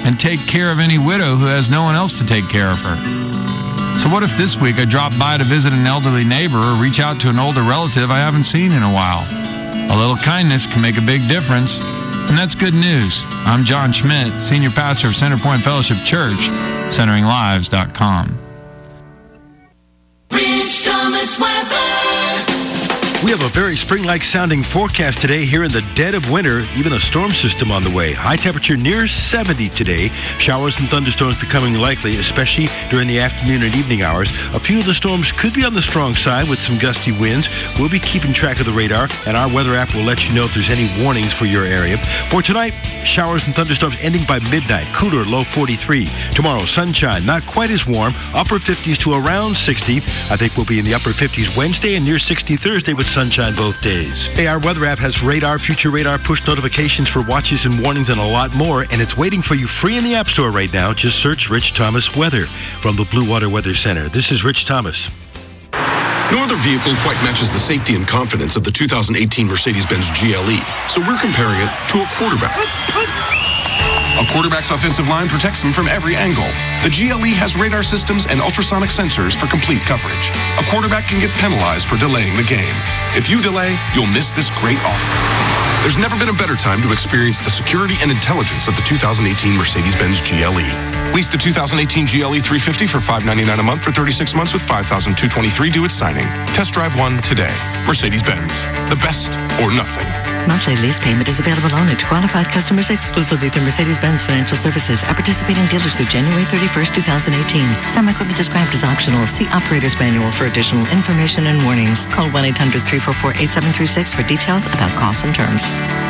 and take care of any widow who has no one else to take care of her. So what if this week I drop by to visit an elderly neighbor or reach out to an older relative I haven't seen in a while? A little kindness can make a big difference, and that's good news. I'm John Schmidt, Senior Pastor of Centerpoint Fellowship Church, CenteringLives.com. Rich Thomas weather. We have a very spring-like sounding forecast today here in the dead of winter, even a storm system on the way. High temperature near 70 today. Showers and thunderstorms becoming likely, especially during the afternoon and evening hours. A few of the storms could be on the strong side with some gusty winds. We'll be keeping track of the radar, and our weather app will let you know if there's any warnings for your area. For tonight, showers and thunderstorms ending by midnight. Cooler, low 43. Tomorrow, sunshine, not quite as warm. Upper 50s to around 60. I think we'll be in the upper 50s Wednesday and near 60 Thursday with sunshine both days. Hey, our weather app has radar, future radar, push notifications for watches and warnings, and a lot more, and it's waiting for you free in the App Store right now. Just search Rich Thomas Weather from the Blue Water Weather Center. This is Rich Thomas. No other vehicle quite matches the safety and confidence of the 2018 Mercedes-Benz GLE, so we're comparing it to a quarterback. A quarterback's offensive line protects him from every angle. The GLE has radar systems and ultrasonic sensors for complete coverage. A quarterback can get penalized for delaying the game. If you delay, you'll miss this great offer. There's never been a better time to experience the security and intelligence of the 2018 Mercedes-Benz GLE. Lease the 2018 GLE 350 for $599 a month for 36 months with $5,223 due at signing. Test drive one today. Mercedes-Benz. The best or nothing. Monthly lease payment is available only to qualified customers exclusively through Mercedes-Benz Financial Services at participating dealers through January 31st, 2018. Some equipment described as optional. See Operator's Manual for additional information and warnings. Call 1-800-344-8736 for details about costs and terms.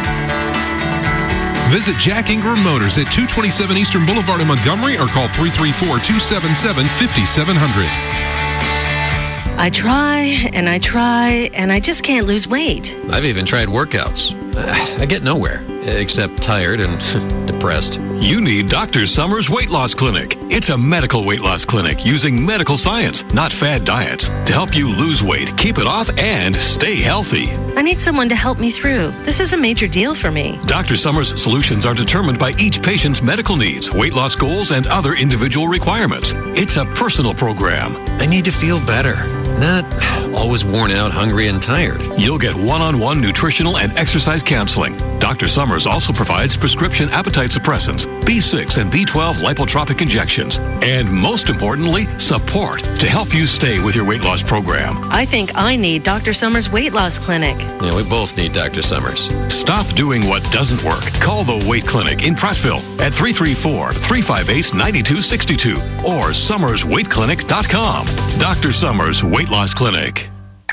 Visit Jack Ingram Motors at 227 Eastern Boulevard in Montgomery or call 334-277-5700. I try, and I just can't lose weight. I've even tried workouts. I get nowhere, except tired and depressed. You need Dr. Summers Weight Loss Clinic. It's a medical weight loss clinic using medical science, not fad diets, to help you lose weight, keep it off, and stay healthy. I need someone to help me through. This is a major deal for me. Dr. Summers' solutions are determined by each patient's medical needs, weight loss goals, and other individual requirements. It's a personal program. I need to feel better. Not always worn out, hungry, and tired. You'll get one-on-one nutritional and exercise counseling. Dr. Summers also provides prescription appetite suppressants, B6 and B12 lipotropic injections, and most importantly, support to help you stay with your weight loss program. I think I need Dr. Summers Weight Loss Clinic. Yeah, we both need Dr. Summers. Stop doing what doesn't work. Call the Weight Clinic in Prattville at 334-358-9262 or summersweightclinic.com. Dr. Summers Weight Loss Clinic.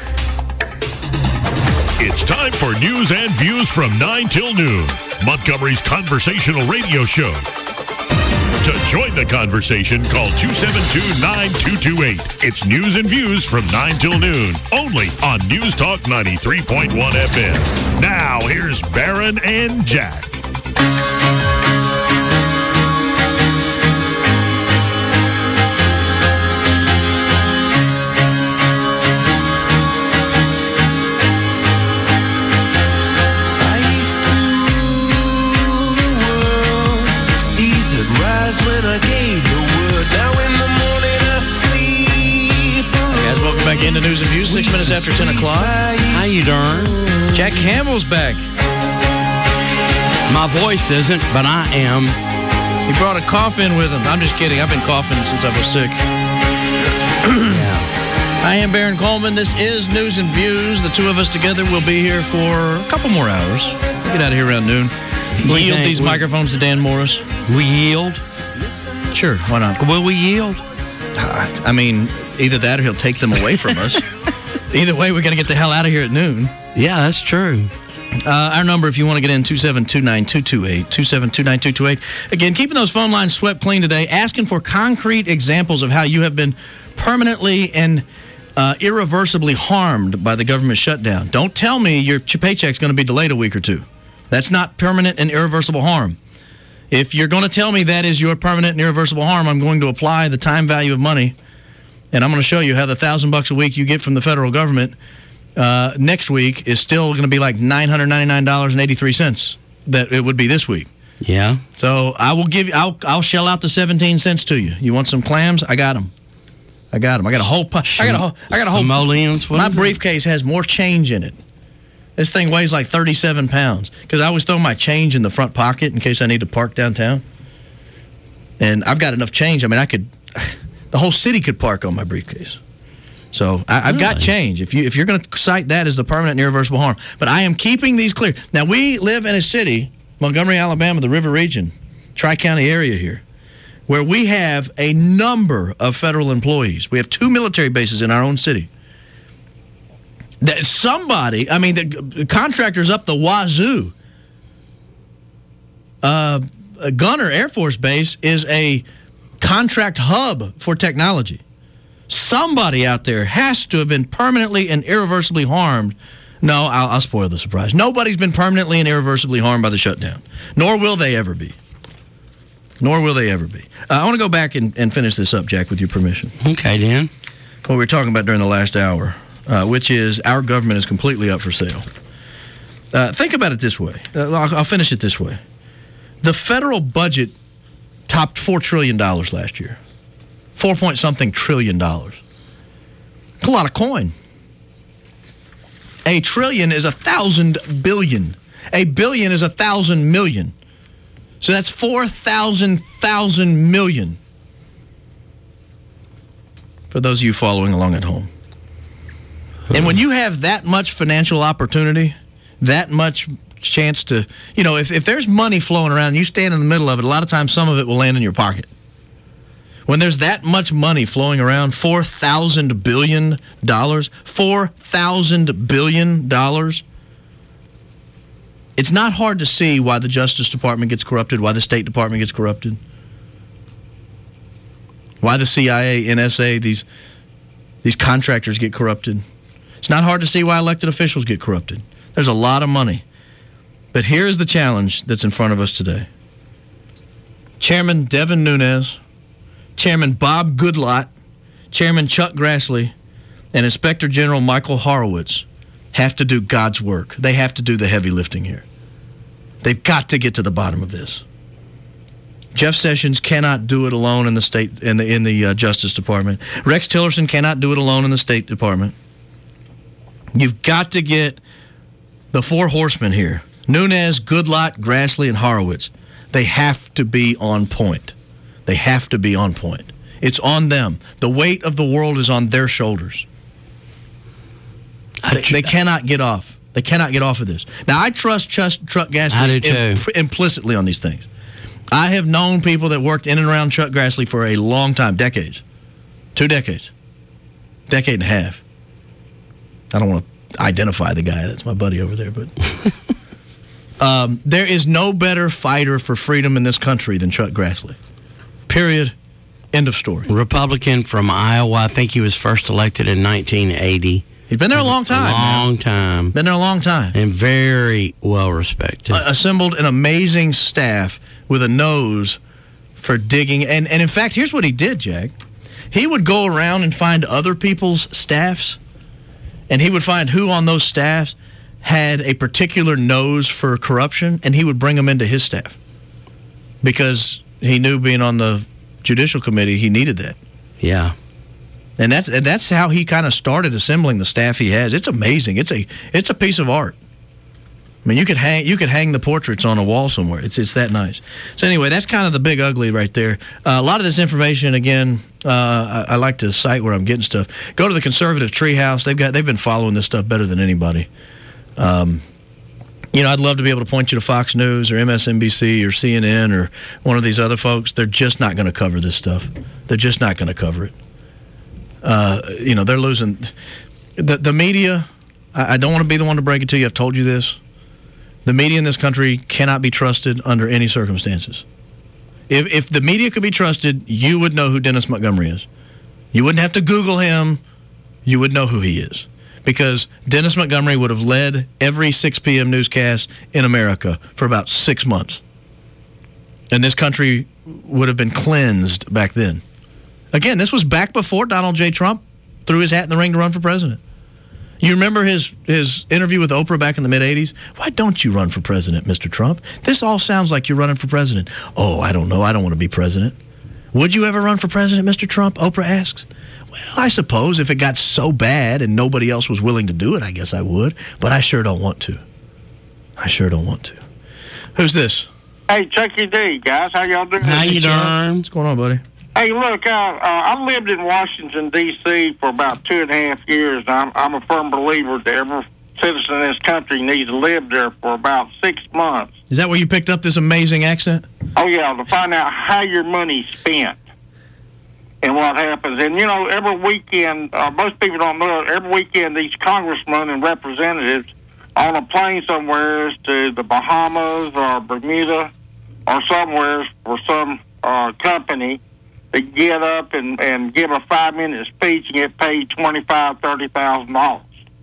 It's time for news and views from 9 till noon, Montgomery's conversational radio show. To join the conversation, call 272-9228. It's news and views from 9 till noon, only on News Talk 93.1 FM. Now, here's Barron and Jack. Back into News and Views, 6 minutes after 10 o'clock. How you doing? Jack Campbell's back. My voice isn't, but I am. He brought a cough in with him. I'm just kidding. I've been coughing since I was sick. Yeah. I am Barron Coleman. This is News and Views. The two of us together will be here for a couple more hours. Get out of here around noon. Yield these microphones to Dan Morris. We yield? Sure, why not? Will we yield? I mean, either that or he'll take them away from us. Either way, we're going to get the hell out of here at noon. Yeah, that's true. Our number, if you want to get in, 2729228, 2729228. Again, keeping those phone lines swept clean today, asking for concrete examples of how you have been permanently and irreversibly harmed by the government shutdown. Don't tell me your paycheck's going to be delayed a week or two. That's not permanent and irreversible harm. If you're going to tell me that is your permanent and irreversible harm, I'm going to apply the time value of money, and I'm going to show you how the $1,000 a week you get from the federal government next week is still going to be like $999.83 that it would be this week. Yeah. So I'll shell out the 17 cents to you. You want some clams? I got them. I got a whole simoleons. My briefcase has more change in it. This thing weighs like 37 pounds because I always throw my change in the front pocket in case I need to park downtown. And I've got enough change. I mean, the whole city could park on my briefcase. So I've got change. If you're going to cite that as the permanent and irreversible harm, but I am keeping these clear. Now we live in a city, Montgomery, Alabama, the River Region, Tri-County area here, where we have a number of federal employees. We have 2 military bases in our own city. The contractors up the wazoo. Gunner Air Force Base is a contract hub for technology. Somebody out there has to have been permanently and irreversibly harmed. No, I'll spoil the surprise. Nobody's been permanently and irreversibly harmed by the shutdown, nor will they ever be. I want to go back and finish this up, Jack, with your permission. Okay, Dan. What we were talking about during the last hour, which is our government is completely up for sale. Think about it this way. I'll finish it this way. The federal budget topped $4 trillion last year. 4-point-something trillion dollars. It's a lot of coin. A trillion is 1,000 billion. A billion is 1,000 million. So that's 4,000 million. For those of you following along at home. And when you have that much financial opportunity, that much chance to, if there's money flowing around and you stand in the middle of it, a lot of times some of it will land in your pocket. When there's that much money flowing around, $4,000 billion, $4,000 billion, it's not hard to see why the Justice Department gets corrupted, why the State Department gets corrupted, why the CIA, NSA, these contractors get corrupted. It's not hard to see why elected officials get corrupted. There's a lot of money. But here's the challenge that's in front of us today. Chairman Devin Nunes, Chairman Bob Goodlatte, Chairman Chuck Grassley, and Inspector General Michael Horowitz have to do God's work. They have to do the heavy lifting here. They've got to get to the bottom of this. Jeff Sessions cannot do it alone in the state in the Justice Department. Rex Tillerson cannot do it alone in the State Department. You've got to get the 4 horsemen here: Nunes, Goodlatte, Grassley, and Horowitz. They have to be on point. They have to be on point. It's on them. The weight of the world is on their shoulders. They cannot get off. They cannot get off of this. Now, I trust Chuck Grassley implicitly on these things. I have known people that worked in and around Chuck Grassley for a long time, decades. 2 decades. Decade and a half. I don't want to identify the guy. That's my buddy over there. But there is no better fighter for freedom in this country than Chuck Grassley. Period. End of story. Republican from Iowa. I think he was first elected in 1980. He's been there a long time. Been there a long time. And very well respected. Assembled an amazing staff with a nose for digging. And in fact, here's what he did, Jack. He would go around and find other people's staffs, and he would find who on those staffs had a particular nose for corruption, and he would bring them into his staff. Because he knew, being on the Judicial Committee, he needed that. Yeah. And that's how he kind of started assembling the staff he has. It's amazing. It's a piece of art. I mean, you could hang the portraits on a wall somewhere. It's that nice. So anyway, that's kind of the big ugly right there. A lot of this information, again, I like to cite where I'm getting stuff. Go to the Conservative Treehouse. They've been following this stuff better than anybody. I'd love to be able to point you to Fox News or MSNBC or CNN or one of these other folks. They're just not going to cover this stuff. They're just not going to cover it. They're losing. The media, I don't want to be the one to break it to you. I've told you this. The media in this country cannot be trusted under any circumstances. If the media could be trusted, you would know who Dennis Montgomery is. You wouldn't have to Google him. You would know who he is. Because Dennis Montgomery would have led every 6 p.m. newscast in America for about 6 months. And this country would have been cleansed back then. Again, this was back before Donald J. Trump threw his hat in the ring to run for president. You remember his interview with Oprah back in the mid-'80s? Why don't you run for president, Mr. Trump? This all sounds like you're running for president. Oh, I don't know. I don't want to be president. Would you ever run for president, Mr. Trump? Oprah asks. Well, I suppose if it got so bad and nobody else was willing to do it, I guess I would. But I sure don't want to. I sure don't want to. Who's this? Hey, Chucky D, guys. How y'all doing? How you doing? What's going on, buddy? Hey, look, I lived in Washington, D.C. for about 2.5 years. I'm a firm believer that every citizen in this country needs to live there for about 6 months. Is that where you picked up this amazing accent? Oh, yeah, to find out how your money's spent and what happens. And, you know, every weekend, most people don't know, every weekend these congressmen and representatives on a plane somewhere to the Bahamas or Bermuda or somewhere for some company, they get up and give a 5-minute speech and get paid $25,000, $30,000.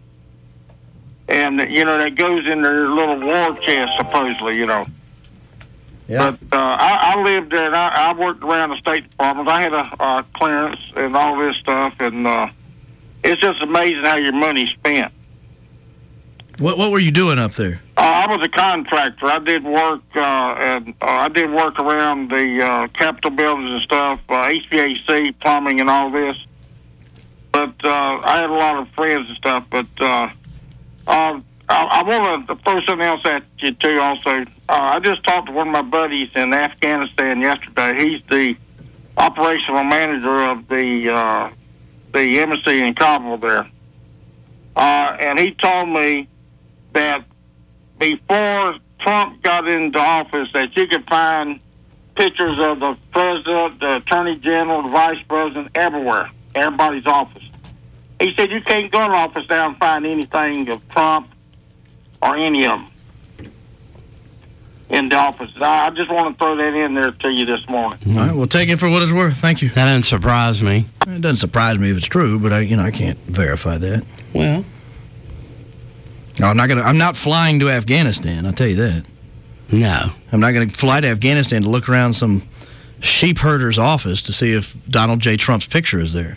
And, you know, that goes in their little war chest, supposedly, you know. Yeah. But I lived there, and I worked around the State Department. I had a clearance and all this stuff, and it's just amazing how your money's spent. What were you doing up there? I was a contractor. I did work around the Capitol buildings and stuff, HVAC, plumbing, and all this. But I had a lot of friends and stuff. But I want to throw something else at you too. Also, I just talked to one of my buddies in Afghanistan yesterday. He's the operational manager of the embassy in Kabul there, and he told me that before Trump got into office, that you could find pictures of the president, the attorney general, the vice president, everywhere, everybody's office. He said you can't go in the office now and find anything of Trump or any of them in the office. I just want to throw that in there to you this morning. All right, well, take it for what it's worth. Thank you. That doesn't surprise me. It doesn't surprise me if it's true, but I can't verify that. Well, no, I'm not flying to Afghanistan, I'll tell you that. No. I'm not going to fly to Afghanistan to look around some sheep herder's office to see if Donald J. Trump's picture is there.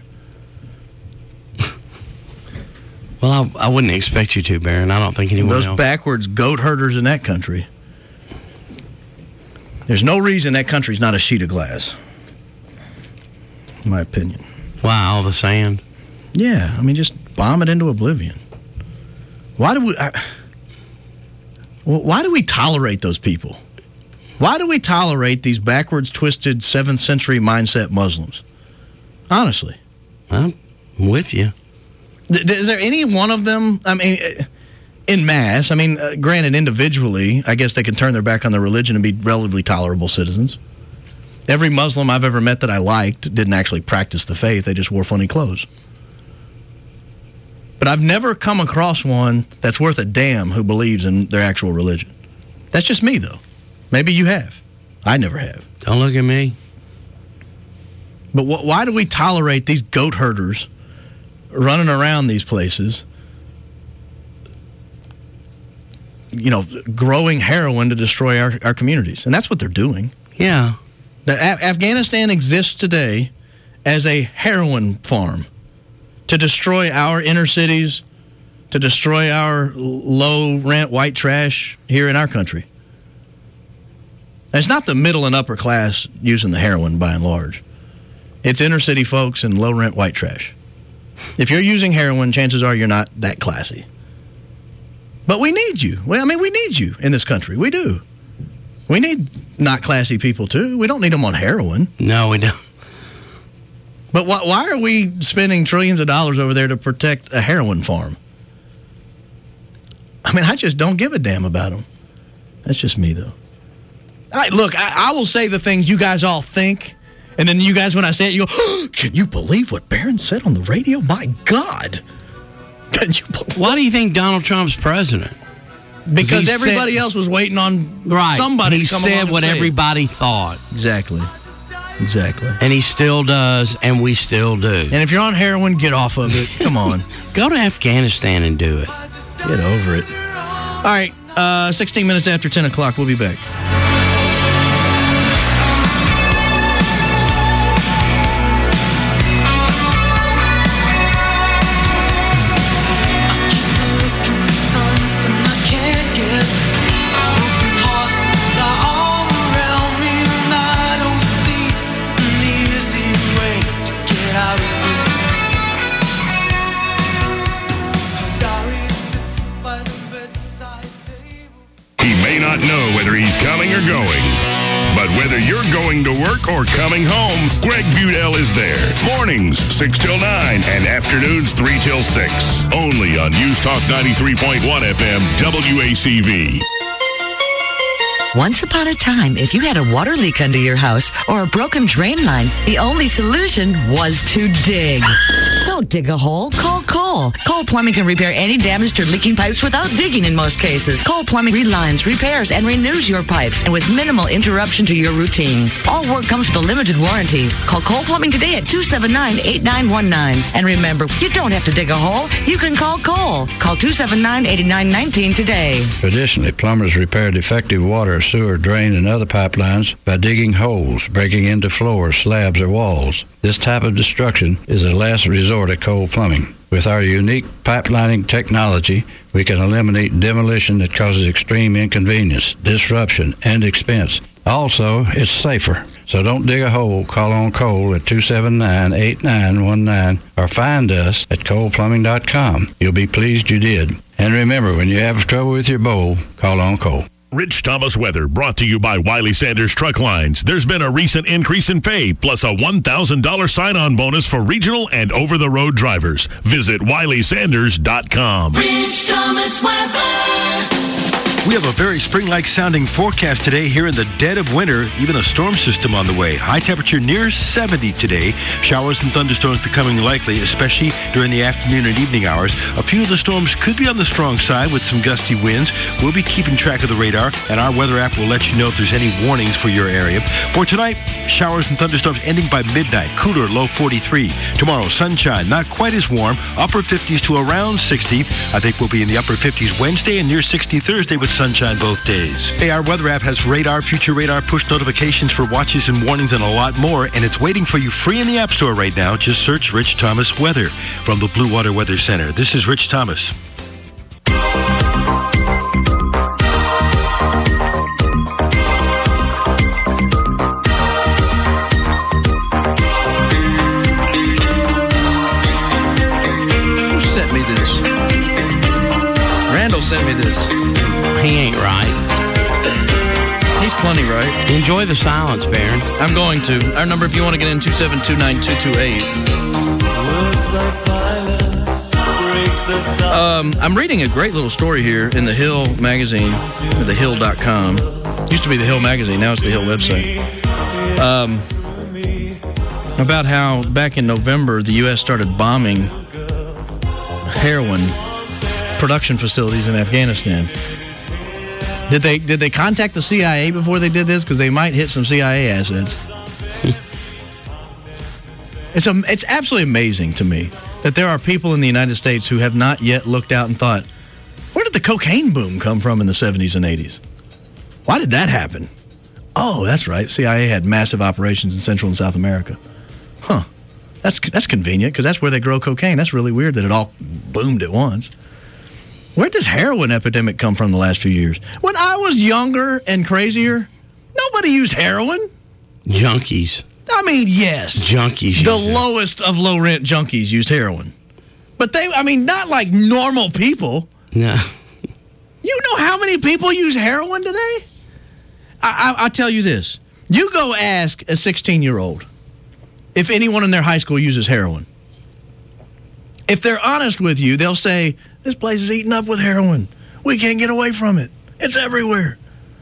Well, I wouldn't expect you to, Barron. I don't think anyone else. Those backwards goat herders in that country. There's no reason that country's not a sheet of glass, in my opinion. Wow, all the sand. Yeah, I mean, just bomb it into oblivion. Why do we tolerate those people? Why do we tolerate these backwards, twisted, 7th century mindset Muslims? Honestly. I'm with you. Is there any one of them, I mean, en masse, I mean, granted, individually, I guess they can turn their back on their religion and be relatively tolerable citizens. Every Muslim I've ever met that I liked didn't actually practice the faith. They just wore funny clothes. But I've never come across one that's worth a damn who believes in their actual religion. That's just me, though. Maybe you have. I never have. Don't look at me. But why do we tolerate these goat herders running around these places, you know, growing heroin to destroy our communities? And that's what they're doing. Yeah. Afghanistan exists today as a heroin farm to destroy our inner cities, to destroy our low-rent white trash here in our country. It's not the middle and upper class using the heroin by and large. It's inner-city folks and low-rent white trash. If you're using heroin, chances are you're not that classy. But we need you. Well, I mean, we need you in this country. We do. We need not classy people, too. We don't need them on heroin. No, we don't. But why are we spending trillions of dollars over there to protect a heroin farm? I mean, I just don't give a damn about them. That's just me, though. Look, I will say the things you guys all think, and then you guys, when I say it, you go, oh, can you believe what Barron said on the radio? My God. Can you believe? Why do you think Donald Trump's president? Because everybody else was waiting on somebody to come along and say it. He said what everybody thought. Exactly. And he still does, and we still do. And if you're on heroin, get off of it. Come on. Go to Afghanistan and do it. Get over it. All right, 16 minutes after 10 o'clock. We'll be back. to work or coming home, Greg Budell is there. Mornings, 6 till 9, and afternoons, 3 till 6. Only on News Talk 93.1 FM, WACV. Once upon a time, if you had a water leak under your house or a broken drain line, the only solution was to dig. Don't dig a hole. Call Cole. Cole Plumbing can repair any damaged or leaking pipes without digging in most cases. Cole Plumbing relines, repairs, and renews your pipes, and with minimal interruption to your routine. All work comes with a limited warranty. Call Cole Plumbing today at 279-8919. And remember, you don't have to dig a hole. You can call Cole. Call 279-8919 today. Traditionally, plumbers repair defective water, sewer, drain, and other pipelines by digging holes, breaking into floors, slabs, or walls. This type of destruction is a last resort at Cole Plumbing. With our unique pipelining technology, we can eliminate demolition that causes extreme inconvenience, disruption, and expense. Also, it's safer. So don't dig a hole. Call on Cole at 279-8919 or find us at coleplumbing.com. You'll be pleased you did. And remember, when you have trouble with your bowl, call on Cole. Rich Thomas weather brought to you by Wiley Sanders Truck Lines. There's been a recent increase in pay, plus a $1,000 sign-on bonus for regional and over-the-road drivers. Visit WileySanders.com. Rich Thomas weather. We have a very spring-like sounding forecast today here in the dead of winter, even a storm system on the way. High temperature near 70 today. Showers and thunderstorms becoming likely, especially during the afternoon and evening hours. A few of the storms could be on the strong side with some gusty winds. We'll be keeping track of the radar, and our weather app will let you know if there's any warnings for your area. For tonight, showers and thunderstorms ending by midnight. Cooler, low 43. Tomorrow, sunshine, not quite as warm. Upper 50s to around 60. I think we'll be in the upper 50s Wednesday and near 60 Thursday with sunshine both days. Hey, our weather app has radar, future radar, push notifications for watches and warnings, and a lot more, and it's waiting for you free in the App Store right now. Just search Rich Thomas Weather from the Blue Water Weather Center. This is Rich Thomas. Who sent me this? Randall sent me this. He ain't right. He's plenty right. Enjoy the silence, Baron. I'm going to. Our number, if you want to get in, 272-9228. I'm reading a great little story here in the Hill magazine, or thehill.com. Used to be the Hill magazine, now it's the Hill website. About how back in November, the U.S. started bombing heroin production facilities in Afghanistan. Did they contact the CIA before they did this? Because they might hit some CIA assets. It's absolutely amazing to me that there are people in the United States who have not yet looked out and thought, where did the cocaine boom come from in the 70s and 80s? Why did that happen? Oh, that's right. CIA had massive operations in Central and South America. Huh. That's convenient because that's where they grow cocaine. That's really weird that it all boomed at once. Where did this heroin epidemic come from the last few years? When I was younger and crazier, nobody used heroin. Junkies. I mean, yes. Junkies. The lowest of low-rent junkies used heroin. But not like normal people. No. You know how many people use heroin today? I'll tell you this. You go ask a 16-year-old if anyone in their high school uses heroin. If they're honest with you, they'll say, this place is eaten up with heroin. We can't get away from it. It's everywhere.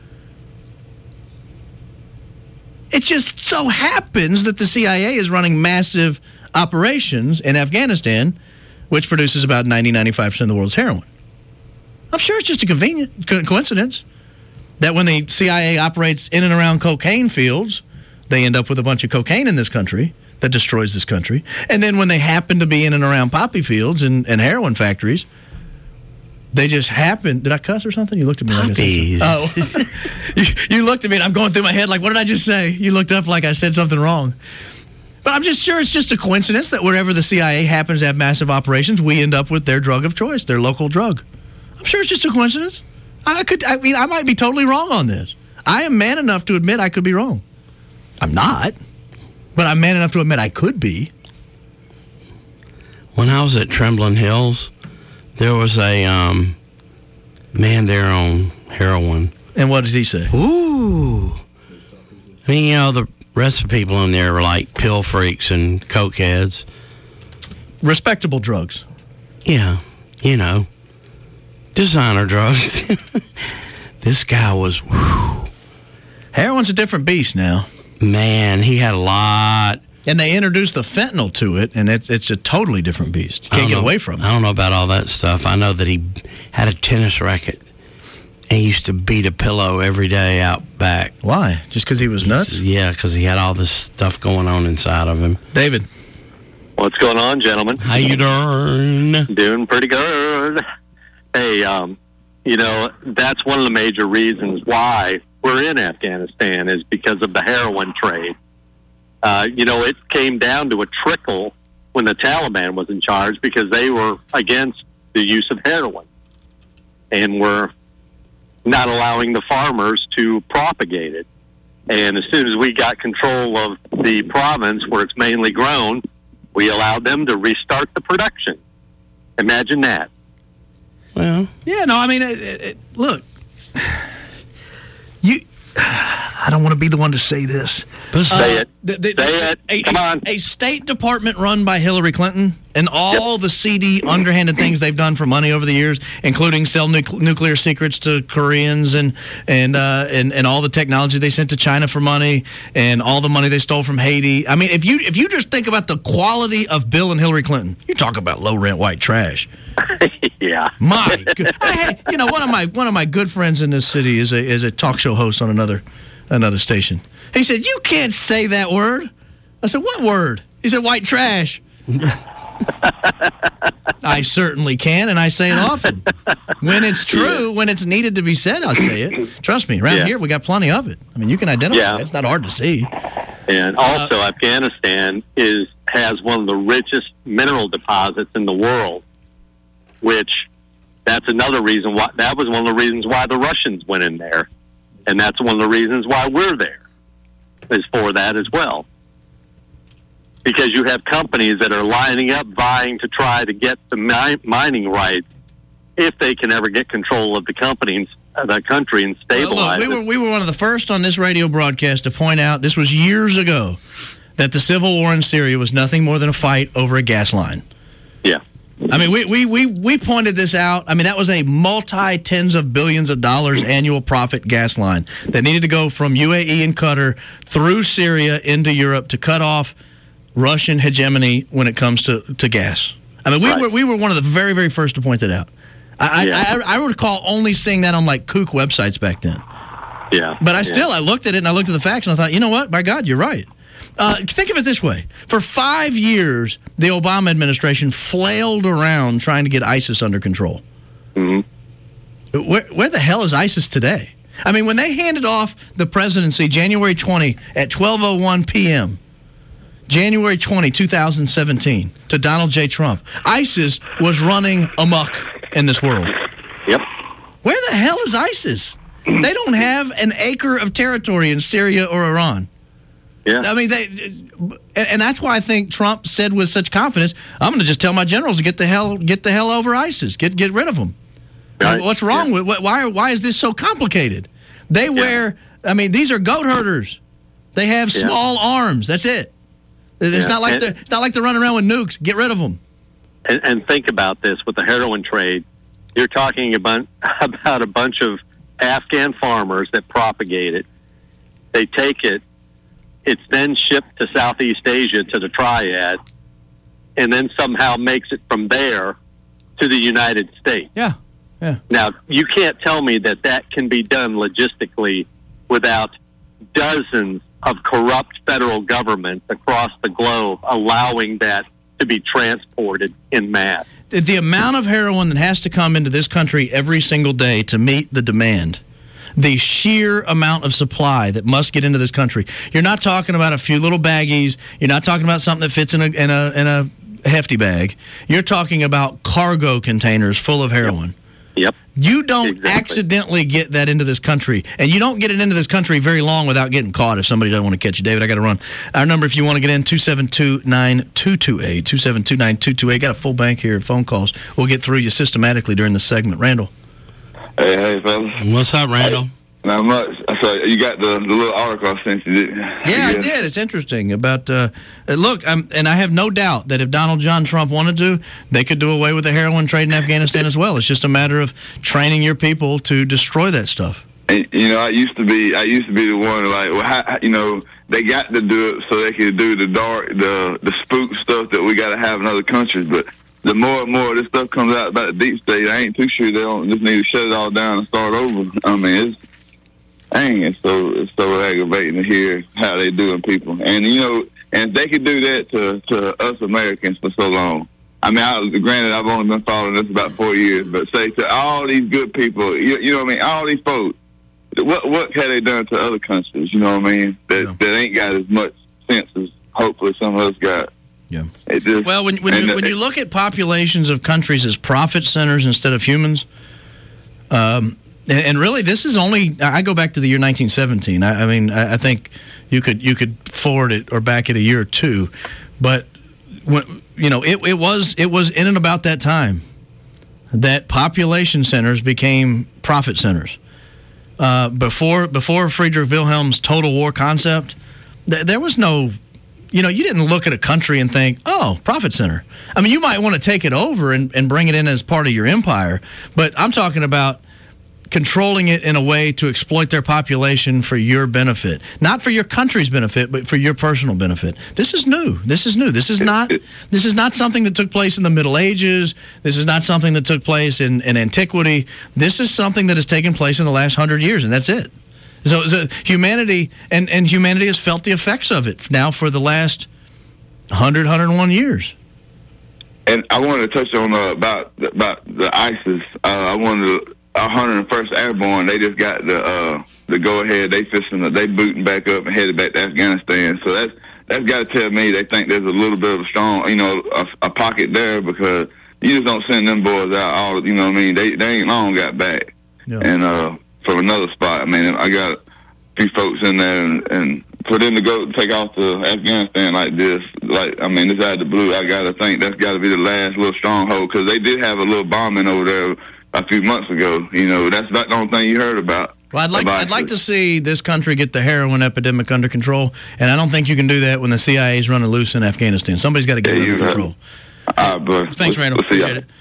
It just so happens that the CIA is running massive operations in Afghanistan, which produces about 90-95% of the world's heroin. I'm sure it's just a convenient coincidence that when the CIA operates in and around cocaine fields, they end up with a bunch of cocaine in this country that destroys this country. And then when they happen to be in and around poppy fields and heroin factories, they just happen. Did I cuss or something? You looked at me like I said something. Oh. you looked at me and I'm going through my head like, what did I just say? You looked up like I said something wrong. But I'm just sure it's just a coincidence that wherever the CIA happens to have massive operations, we end up with their drug of choice, their local drug. I'm sure it's just a coincidence. I might be totally wrong on this. I am man enough to admit I could be wrong. I'm not, but I'm man enough to admit I could be. When I was at Trembling Hills, there was a man there on heroin. And what did he say? Ooh. I mean, rest of the people in there were like pill freaks and coke heads. Respectable drugs. Yeah, designer drugs. This guy was, whew. Heroin's a different beast now. Man, he had a lot. And they introduced the fentanyl to it, and it's a totally different beast. You can't get away from it. I don't know about all that stuff. I know that he had a tennis racket, and he used to beat a pillow every day out back. Why? Just because he was nuts? Yeah, because he had all this stuff going on inside of him. David. What's going on, gentlemen? How you doing? Doing pretty good. Hey, that's one of the major reasons why we're in Afghanistan is because of the heroin trade. It came down to a trickle when the Taliban was in charge because they were against the use of heroin and were not allowing the farmers to propagate it. And as soon as we got control of the province where it's mainly grown, we allowed them to restart the production. Imagine that. Well, yeah, no, I mean, look, I don't want to be the one to say this. Say it. Come on. A State Department run by Hillary Clinton and all the seedy, underhanded things they've done for money over the years, including sell nuclear secrets to Koreans and all the technology they sent to China for money and all the money they stole from Haiti. I mean, if you just think about the quality of Bill and Hillary Clinton, you talk about low rent white trash. Yeah. My good. One of my good friends in this city is a talk show host on another station. He said, "You can't say that word." I said, "What word?" He said, "White trash." I certainly can, and I say it often. When it's true, when it's needed to be said, I'll say it. Trust me, around here we got plenty of it. I mean, you can identify it. It's not hard to see. And also, Afghanistan has one of the richest mineral deposits in the world, which that's another reason why. That was one of the reasons why the Russians went in there, and that's one of the reasons why we're there, is for that as well. Because you have companies that are lining up, vying to try to get the mining rights if they can ever get control of the country and stabilize it. We were one of the first on this radio broadcast to point out, this was years ago, that the civil war in Syria was nothing more than a fight over a gas line. Yeah. I mean, we pointed this out. I mean, that was a multi-tens of billions of dollars annual profit gas line that needed to go from UAE and Qatar through Syria into Europe to cut off Russian hegemony when it comes to gas. I mean, we were one of the very, very first to point that out. I recall only seeing that on like kook websites back then. Yeah. But I looked at it and I looked at the facts and I thought, you know what? By God, you're right. Think of it this way. For 5 years, the Obama administration flailed around trying to get ISIS under control. Mm-hmm. Where the hell is ISIS today? I mean, when they handed off the presidency January 20 at 12:01 p.m., January 20, 2017, to Donald J. Trump, ISIS was running amok in this world. Yep. Where the hell is ISIS? They don't have an acre of territory in Syria or Iran. Yeah. I mean, and that's why I think Trump said with such confidence, "I'm going to just tell my generals to get the hell over ISIS, get rid of them." Right. What's wrong with why is this so complicated? They wear. I mean, these are goat herders. They have small arms. That's it. It's not like they're running around with nukes. Get rid of them. And think about this with the heroin trade. You're talking about a bunch of Afghan farmers that propagate it. They take it. It's then shipped to Southeast Asia, to the Triad, and then somehow makes it from there to the United States. Yeah. Now, you can't tell me that can be done logistically without dozens of corrupt federal governments across the globe allowing that to be transported in mass. The amount of heroin that has to come into this country every single day to meet the demand, the sheer amount of supply that must get into this country. You're not talking about a few little baggies. You're not talking about something that fits in a hefty bag. You're talking about cargo containers full of heroin. Yep. You don't accidentally get that into this country, and you don't get it into this country very long without getting caught if somebody doesn't want to catch you. David, I got to run. Our number, if you want to get in, 272-9228, 272-9228. Got a full bank here of phone calls. We'll get through you systematically during the segment. Randall. Hey, man. What's up, Randall? Not much. So you got the little article I sent you, didn't you? Yeah, I did. It's interesting about. Look, and I have no doubt that if Donald John Trump wanted to, they could do away with the heroin trade in Afghanistan as well. It's just a matter of training your people to destroy that stuff. And, I used to be the one like, well, how, they got to do it so they could do the spook stuff that we got to have in other countries. But the more and more this stuff comes out about the deep state, I ain't too sure they don't just need to shut it all down and start over. I mean, it's so aggravating to hear how they doing people. And, and they could do that to us Americans for so long. I mean, granted, I've only been following this about 4 years, but say to all these good people, you know what I mean, all these folks, what have they done to other countries, you know what I mean, that ain't got as much sense as hopefully some of us got. Yeah. Well, when you look at populations of countries as profit centers instead of humans, and really, this is only. I go back to the year 1917. I mean, I think you could forward it or back it a year or two, but it was in and about that time that population centers became profit centers. Before Friedrich Wilhelm's total war concept, there was no. You didn't look at a country and think, oh, profit center. I mean, you might want to take it over and bring it in as part of your empire, but I'm talking about controlling it in a way to exploit their population for your benefit. Not for your country's benefit, but for your personal benefit. This is new. This is not something that took place in the Middle Ages. This is not something that took place in antiquity. This is something that has taken place in the last 100 years, and that's it. So humanity and humanity has felt the effects of it now for the last 101 years. And I wanted to touch on about the ISIS. I wanted to 101st Airborne. They just got the go ahead. They booting back up and headed back to Afghanistan. So that's got to tell me they think there's a little bit of a strong, a pocket there, because you just don't send them boys out all. You know what I mean? They ain't long got back. Yeah. And from another spot, I mean, I got a few folks in there and for them to go take off to Afghanistan like this, this out of the blue, I got to think that's got to be the last little stronghold, because they did have a little bombing over there a few months ago. That's about the only thing you heard about. Well, I'd like to see this country get the heroin epidemic under control, and I don't think you can do that when the CIA is running loose in Afghanistan. Somebody's got to get it under control. Thanks, Randall. Appreciate it.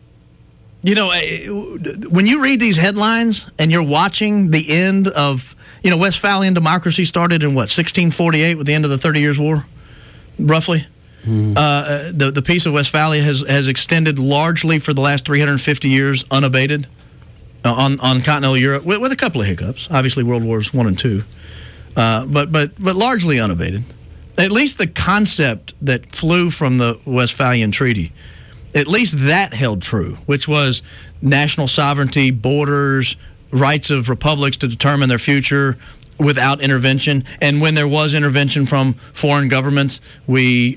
When you read these headlines and you're watching the end of, Westphalian democracy started in 1648 with the end of the 30 Years' War, roughly. The Peace of Westphalia has extended largely for the last 350 years unabated on continental Europe, with a couple of hiccups. Obviously, World Wars I and II, but largely unabated. At least the concept that flew from the Westphalian Treaty, at least that held true, which was national sovereignty, borders, rights of republics to determine their future without intervention. And when there was intervention from foreign governments, we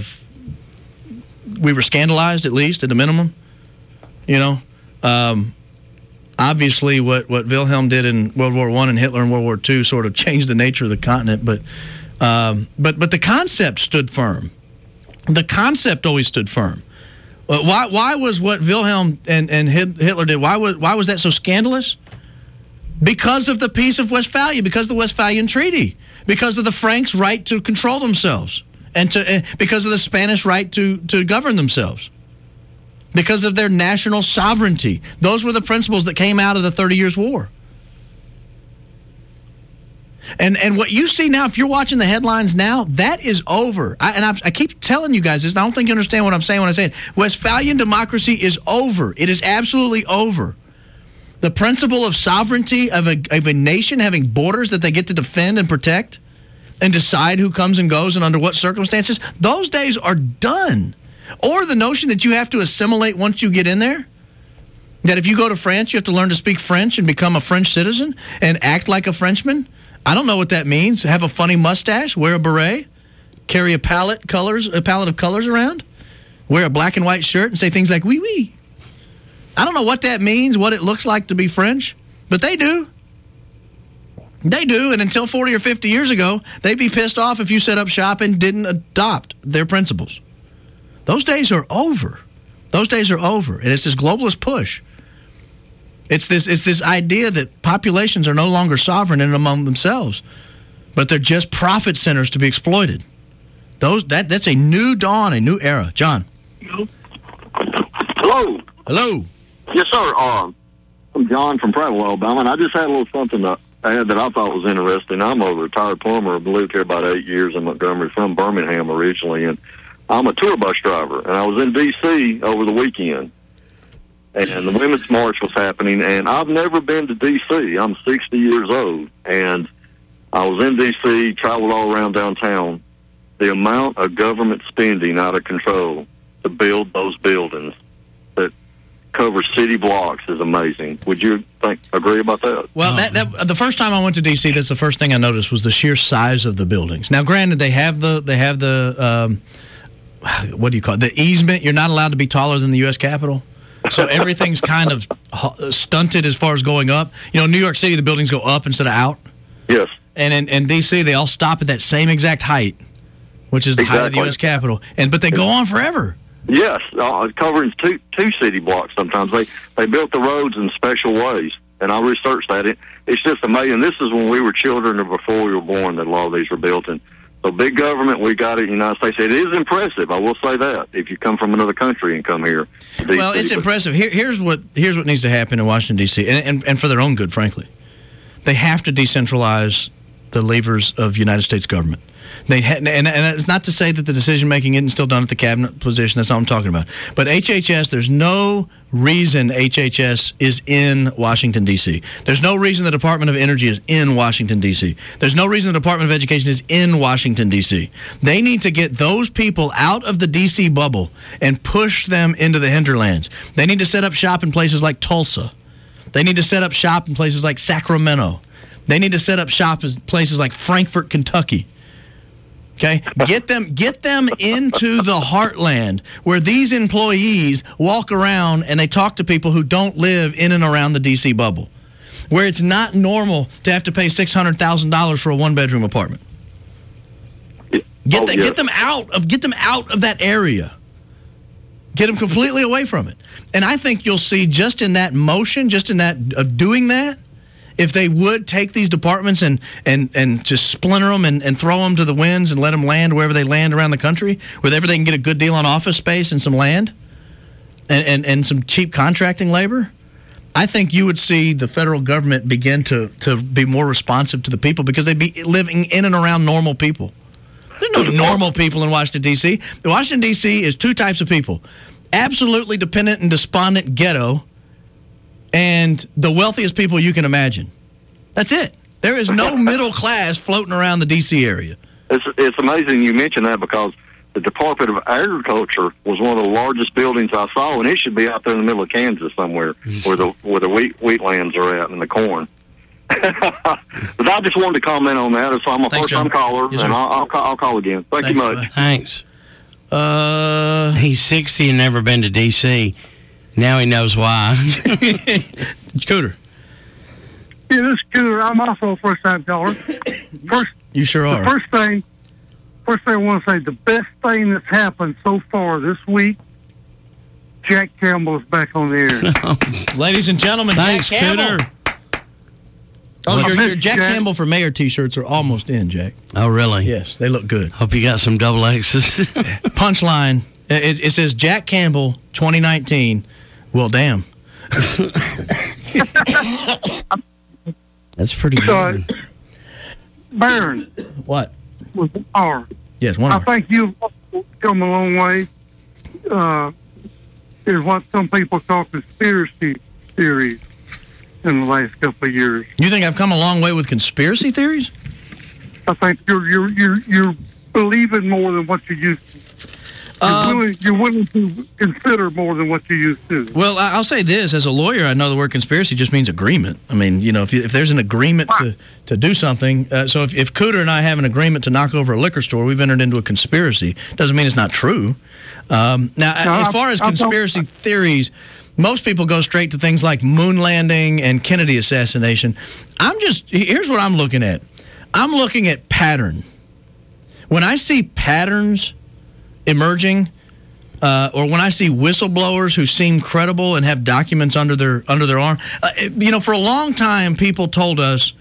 were scandalized, at least, at the minimum. Obviously, what Wilhelm did in World War I and Hitler in World War II sort of changed the nature of the continent. But the concept stood firm. The concept always stood firm. Why was what Wilhelm and Hitler did, why was that so scandalous? Because of the Peace of Westphalia, because of the Westphalian Treaty, because of the Franks' right to control themselves, and because of the Spanish right to govern themselves, because of their national sovereignty. Those were the principles that came out of the 30 Years' War. And what you see now, if you're watching the headlines now, that is over. I keep telling you guys this, and I don't think you understand what I'm saying when I say it. Westphalian democracy is over. It is absolutely over. The principle of sovereignty of a nation having borders that they get to defend and protect and decide who comes and goes and under what circumstances, those days are done. Or the notion that you have to assimilate once you get in there. That if you go to France, you have to learn to speak French and become a French citizen and act like a Frenchman. I don't know what that means. Have a funny mustache, wear a beret, carry a palette of colors around, wear a black and white shirt and say things like, oui, oui. I don't know what that means, what it looks like to be French, but they do. They do, and until 40 or 50 years ago, they'd be pissed off if you set up shop and didn't adopt their principles. Those days are over. Those days are over, and it's this globalist push. It's this idea that populations are no longer sovereign in and among themselves, but they're just profit centers to be exploited. That's a new dawn, a new era. John. Hello. Hello. Yes, sir. I'm John from Prattville, Alabama, and I just had a little something to add that I thought was interesting. I'm a retired plumber. I've lived here about 8 years in Montgomery, from Birmingham originally, and I'm a tour bus driver. And I was in D.C. over the weekend, and the Women's March was happening, and I've never been to D.C. I'm 60 years old, and I was in D.C., traveled all around downtown. The amount of government spending out of control to build those buildings that cover city blocks is amazing. Would you agree about that? Well, the first time I went to D.C., that's the first thing I noticed was the sheer size of the buildings. Now, granted, they have the what do you call it? The easement. You're not allowed to be taller than the U.S. Capitol. So everything's kind of stunted as far as going up. New York City, the buildings go up instead of out. Yes. And in D.C., they all stop at that same exact height, which is the height of the U.S. Capitol. But they go on forever. Yes, covering two city blocks sometimes. They built the roads in special ways, and I researched that. It's just amazing. This is when we were children or before we were born that a lot of these were built. And so big government, we got it in the United States. It is impressive, I will say that, if you come from another country and come here. Well, it's impressive. Here's what needs to happen in Washington, D.C., and for their own good, frankly. They have to decentralize the levers of United States government. And it's not to say that the decision-making isn't still done at the cabinet position. That's not what I'm talking about. But HHS, there's no reason HHS is in Washington, D.C. There's no reason the Department of Energy is in Washington, D.C. There's no reason the Department of Education is in Washington, D.C. They need to get those people out of the D.C. bubble and push them into the hinterlands. They need to set up shop in places like Tulsa. They need to set up shop in places like Sacramento. They need to set up shop in places like Frankfort, Kentucky. Okay, get them into the heartland where these employees walk around and they talk to people who don't live in and around the D.C. bubble, where it's not normal to have to pay $600,000 for a one-bedroom apartment. Get them out of that area. Get them completely away from it. And I think you'll see just in that motion, just in that of doing that, if they would take these departments and just splinter them and throw them to the winds and let them land wherever they land around the country, wherever they can get a good deal on office space and some land and some cheap contracting labor, I think you would see the federal government begin to be more responsive to the people because they'd be living in and around normal people. There's no normal people in Washington, D.C. Washington, D.C. is two types of people: absolutely dependent and despondent ghetto, and the wealthiest people you can imagine. That's it. There is no middle class floating around the D.C. area. It's amazing you mention that because the Department of Agriculture was one of the largest buildings I saw, and it should be out there in the middle of Kansas somewhere where the wheatlands are at and the corn. But I just wanted to comment on that. So I'm a first-time caller, and I'll call again. Thank you much. Thanks. He's 60 and never been to D.C., now he knows why. Cooter. Yeah, this is Cooter. I'm also a first-time caller. You sure are. The first thing I want to say, the best thing that's happened so far this week, Jack Campbell is back on the air. Ladies and gentlemen, thanks, Jack Campbell. Cooter. Oh, your Jack Campbell for Mayor T-shirts are almost in, Jack. Oh, really? Yes, they look good. Hope you got some double X's. Punchline. It says Jack Campbell 2019. Well, damn. That's pretty good. Baron. What? With 1 hour. Yes, 1 hour. I think you've come a long way. Is what some people call conspiracy theories in the last couple of years. You think I've come a long way with conspiracy theories? I think you're believing more than what you used to. You're willing to consider more than what you used to. Well, I'll say this. As a lawyer, I know the word conspiracy just means agreement. I mean, if there's an agreement to do something, so if Cooter and I have an agreement to knock over a liquor store, we've entered into a conspiracy. Doesn't mean it's not true. As far as conspiracy theories, most people go straight to things like moon landing and Kennedy assassination. Here's what I'm looking at. I'm looking at pattern. When I see patterns emerging, or when I see whistleblowers who seem credible and have documents under their arm. For a long time, people told us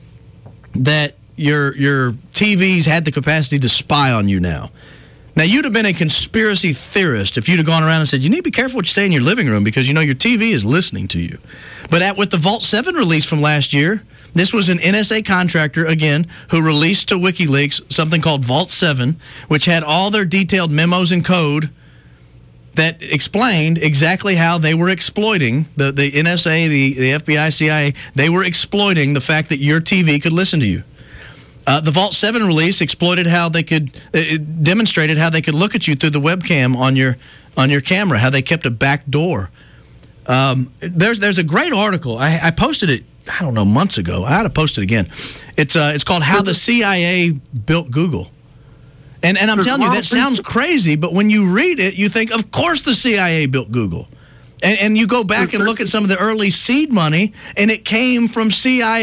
that your TVs had the capacity to spy on you now. Now, you'd have been a conspiracy theorist if you'd have gone around and said, you need to be careful what you say in your living room because, your TV is listening to you. But with the Vault 7 release from last year, this was an NSA contractor, again, who released to WikiLeaks something called Vault 7, which had all their detailed memos and code that explained exactly how they were exploiting, the NSA, the FBI, CIA, they were exploiting the fact that your TV could listen to you. The Vault 7 release exploited how they could, it demonstrated how they could look at you through the webcam on your camera, how they kept a back door. There's a great article. I posted it, I don't know, months ago. I ought to post it again. It's called How the CIA Built Google. And I'm telling you, that sounds crazy, but when you read it, you think, of course the CIA built Google. And you go back and look at some of the early seed money, and it came from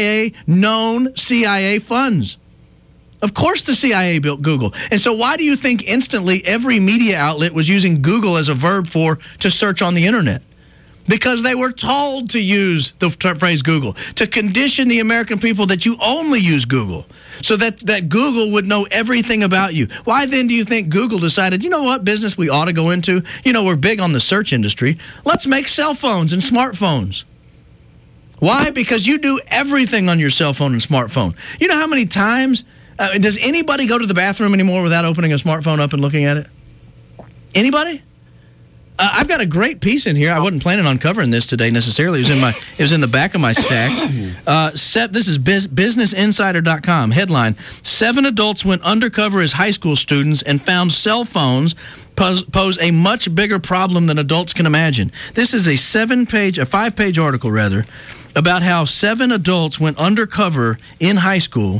known CIA funds. Of course the CIA built Google. And so why do you think instantly every media outlet was using Google as a verb to search on the internet? Because they were told to use the phrase Google, to condition the American people that you only use Google, so that Google would know everything about you. Why then do you think Google decided, you know what business we ought to go into? We're big on the search industry. Let's make cell phones and smartphones. Why? Because you do everything on your cell phone and smartphone. You know how many times... does anybody go to the bathroom anymore without opening a smartphone up and looking at it? Anybody? I've got a great piece in here. I wasn't planning on covering this today necessarily. It was in the back of my stack. This is BusinessInsider.com. Headline: 7 adults went undercover as high school students and found cell phones pose a much bigger problem than adults can imagine. This is a 5-page article, rather, about how 7 adults went undercover in high school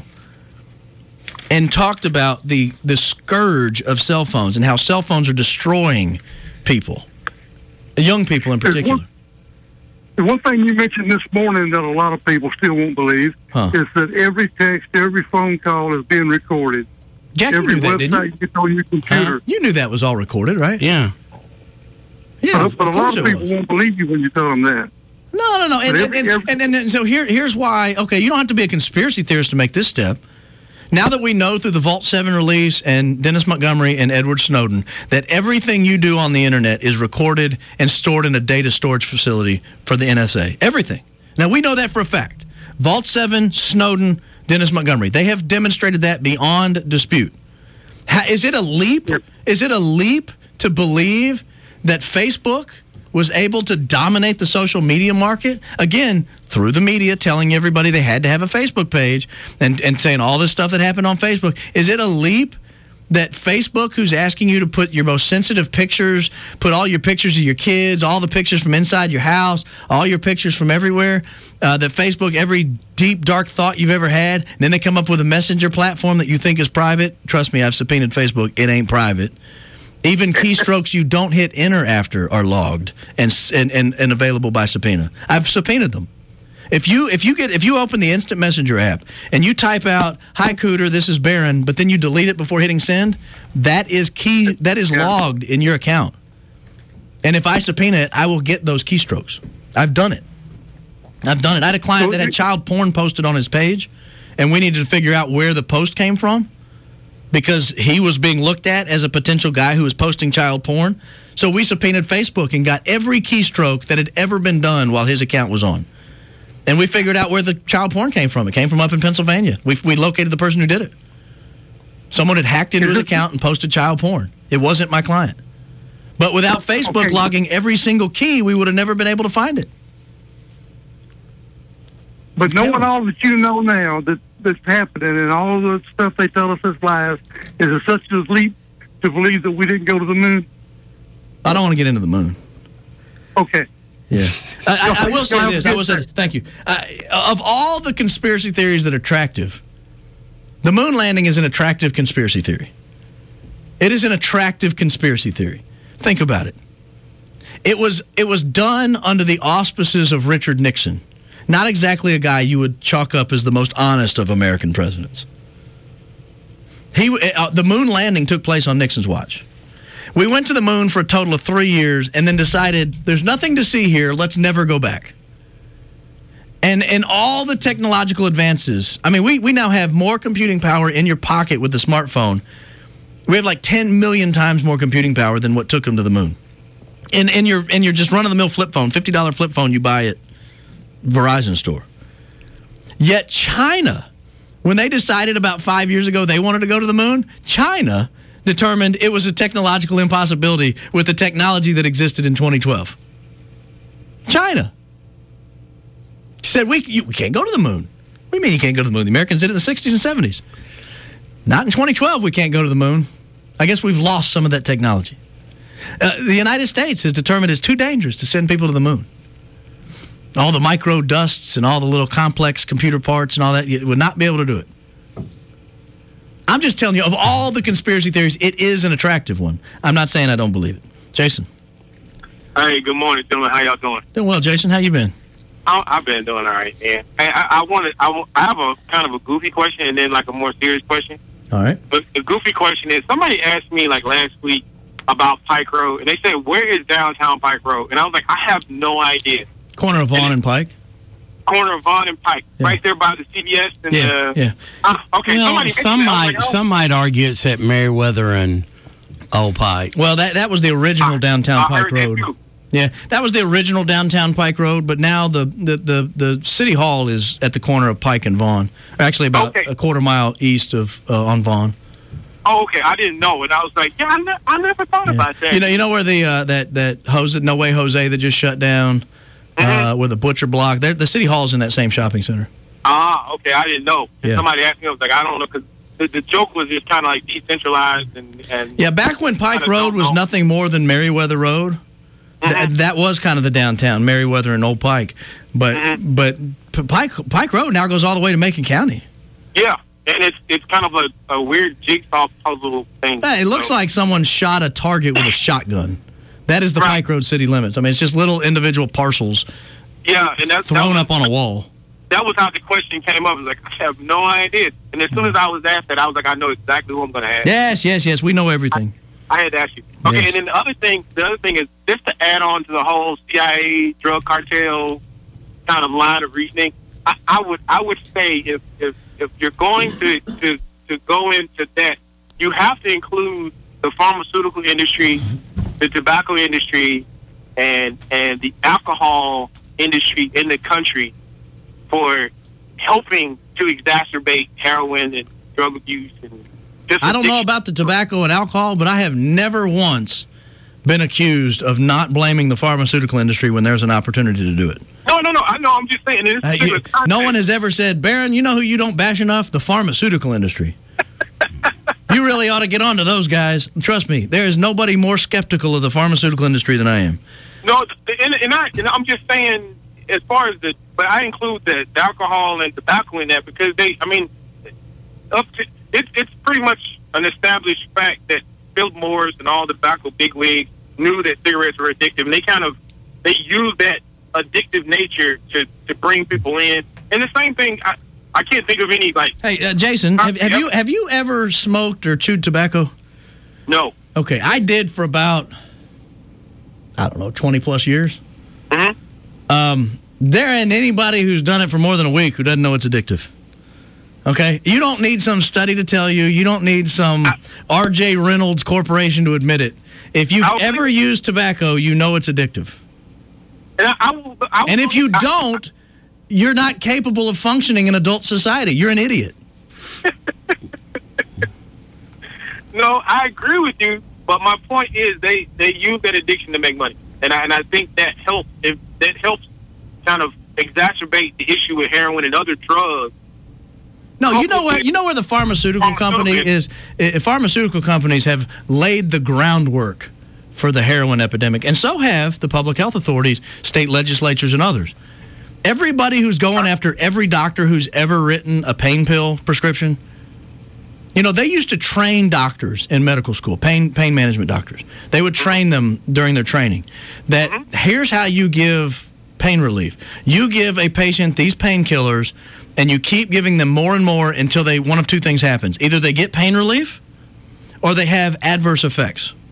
and talked about the scourge of cell phones and how cell phones are destroying people, young people in particular. One thing you mentioned this morning that a lot of people still won't believe is that every text, every phone call is being recorded. Jack, every you knew that, didn't you? website gets on your computer. You knew that was all recorded, right? Yeah. Yeah, but a lot of people won't believe you when you tell them that. No. And so here's why. Okay, you don't have to be a conspiracy theorist to make this step. Now that we know through the Vault 7 release and Dennis Montgomery and Edward Snowden that everything you do on the internet is recorded and stored in a data storage facility for the NSA. Everything. Now, we know that for a fact. Vault 7, Snowden, Dennis Montgomery. They have demonstrated that beyond dispute. Is it a leap? Is it a leap to believe that Facebook was able to dominate the social media market? Again, through the media telling everybody they had to have a Facebook page and saying all this stuff that happened on Facebook. Is it a leap that Facebook, who's asking you to put your most sensitive pictures, put all your pictures of your kids, all the pictures from inside your house, all your pictures from everywhere, that Facebook, every deep, dark thought you've ever had, and then they come up with a messenger platform that you think is private? Trust me, I've subpoenaed Facebook. It ain't private. Even keystrokes you don't hit enter after are logged and available by subpoena. I've subpoenaed them. If you open the Instant Messenger app and you type out, "Hi Cooter, this is Barron," but then you delete it before hitting send, that is logged in your account. And if I subpoena it, I will get those keystrokes. I've done it. I had a client that had child porn posted on his page, and we needed to figure out where the post came from, because he was being looked at as a potential guy who was posting child porn. So we subpoenaed Facebook and got every keystroke that had ever been done while his account was on. And we figured out where the child porn came from. It came from up in Pennsylvania. We located the person who did it. Someone had hacked into his account and posted child porn. It wasn't my client. But without Facebook logging every single key, we would have never been able to find it. But knowing all that you know now that's happening and all the stuff they tell us is lies, is it such a leap to believe that we didn't go to the moon? I don't want to get into the moon. Okay. Yeah. I will say this. Thank you. Of all the conspiracy theories that are attractive, the moon landing is an attractive conspiracy theory. It is an attractive conspiracy theory. Think about it. It was done under the auspices of Richard Nixon. Not exactly a guy you would chalk up as the most honest of American presidents. The moon landing took place on Nixon's watch. We went to the moon for a total of 3 years and then decided there's nothing to see here. Let's never go back. And all the technological advances, I mean, we now have more computing power in your pocket with the smartphone. We have like 10 million times more computing power than what took them to the moon. In your just run-of-the-mill flip phone, $50 flip phone you buy at Verizon store. Yet China, when they decided about 5 years ago they wanted to go to the moon, China determined it was a technological impossibility with the technology that existed in 2012. China said, we can't go to the moon. What do you mean you can't go to the moon? The Americans did it in the 60s and 70s. Not in 2012 we can't go to the moon. I guess we've lost some of that technology. The United States has determined it's too dangerous to send people to the moon. All the micro dusts and all the little complex computer parts and all that, you would not be able to do it. I'm just telling you, of all the conspiracy theories, it is an attractive one. I'm not saying I don't believe it. Jason. Hey, good morning, gentlemen. How y'all doing? Doing well, Jason. How you been? I've been doing all right, man. Hey, I have a kind of a goofy question and then like a more serious question. All right. But the goofy question is, somebody asked me like last week about Pike Road, and they said, where is downtown Pike Road? And I was like, I have no idea. Corner of Vaughn and Pike? Corner of Vaughn and Pike, right there by the CVS and yeah. Okay, Well, some might argue it's at Meriwether and Old Pike. Well, that was the original downtown Pike Road. Yeah, that was the original downtown Pike Road, but now the City Hall is at the corner of Pike and Vaughn. Actually, about a quarter mile east of on Vaughn. Oh, okay. I didn't know it. I was like, I never thought about that. You know where the that No Way Jose that just shut down with the butcher block? The City Hall's in that same shopping center. Ah, okay. I didn't know. Yeah. Somebody asked me. I was like, I don't know, because the joke was just kind of like decentralized and yeah. Back when Pike Road was nothing more than Meriwether Road. That was kind of the downtown, Meriwether and Old Pike. But Pike Road now goes all the way to Macon County. Yeah, and it's kind of a weird jigsaw puzzle thing. Hey, it looks like someone shot a target with a shotgun. That is the Pike Road city limits. I mean, it's just little individual parcels and that's thrown up on a wall. That was how the question came up. I was like, I have no idea. And as soon as I was asked that, I was like, I know exactly who I'm going to ask. Yes. We know everything. I had to ask you. Okay, and then the other thing is, just to add on to the whole CIA drug cartel kind of line of reasoning, I would say if you're going to go into that, you have to include the pharmaceutical industry, the tobacco industry, and the alcohol industry in the country for helping to exacerbate heroin and drug abuse and I don't know about the tobacco and alcohol, but I have never once been accused of not blaming the pharmaceutical industry when there's an opportunity to do it. No. I know. I'm just saying. No one has ever said, Barron, you know who you don't bash enough? The pharmaceutical industry. You really ought to get on to those guys. Trust me, there is nobody more skeptical of the pharmaceutical industry than I am. No, and I'm just saying, as far as but I include the alcohol and tobacco in that because it's pretty much an established fact that Philip Morris and all the tobacco bigwigs knew that cigarettes were addictive, and they used that addictive nature to bring people in. And the same thing, I can't think of any like. Hey, Jason, have you ever smoked or chewed tobacco? No. Okay, I did for about 20 plus years. There ain't anybody who's done it for more than a week who doesn't know it's addictive. Okay? You don't need some study to tell you. You don't need some R.J. Reynolds Corporation to admit it. If you've ever used tobacco, you know it's addictive. And if you don't, you're not capable of functioning in adult society. You're an idiot. No, I agree with you, but my point is they use that addiction to make money. And I think that helps. That helps kind of exacerbate the issue with heroin and other drugs. No, you know where the pharmaceutical company is. Pharmaceutical companies have laid the groundwork for the heroin epidemic, and so have the public health authorities, state legislatures, and others. Everybody who's going after every doctor who's ever written a pain pill prescription, they used to train doctors in medical school, pain management doctors. They would train them during their training that here's how you give pain relief. You give a patient these painkillers, and you keep giving them more and more until one of two things happens. Either they get pain relief or they have adverse effects.